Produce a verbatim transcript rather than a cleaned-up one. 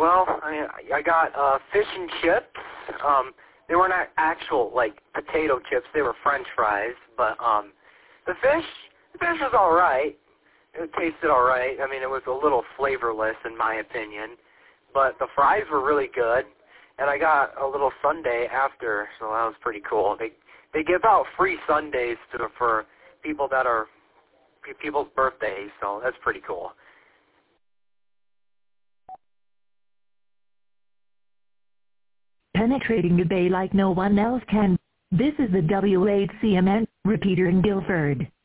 Well, I, I got uh, fish and chips. Um, they were not actual, like, potato chips. They were French fries. But um, the fish, the fish was all right. It tasted all right. I mean, it was a little flavorless, in my opinion. But the fries were really good. And I got a little sundae after, so that was pretty cool. They they give out free sundaes to for people that are people's birthdays, so that's pretty cool. Penetrating the Bay like no one else can. This is the W eight C M N repeater in Guilford.